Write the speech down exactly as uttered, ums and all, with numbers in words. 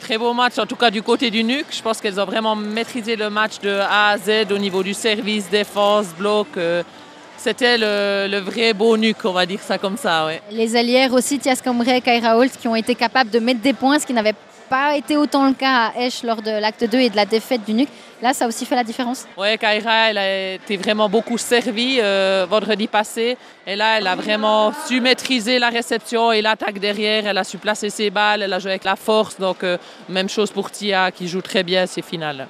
très beau match, en tout cas du côté du N U C. Je pense qu'elles ont vraiment maîtrisé le match de A à Z au niveau du service, défense, bloc. Euh, C'était le, le vrai beau N U C, on va dire ça comme ça. Ouais. Les allières aussi, Tias Combré et Kaira Holt, qui ont été capables de mettre des points, ce qui n'avait pas été autant le cas à Esch lors de l'acte deux et de la défaite du N U C. Là, ça a aussi fait la différence. Oui, Kaira, elle a été vraiment beaucoup servie euh, vendredi passé. Et là, elle a vraiment su maîtriser la réception et l'attaque derrière. Elle a su placer ses balles, elle a joué avec la force. Donc, euh, même chose pour Tia, qui joue très bien ses finales.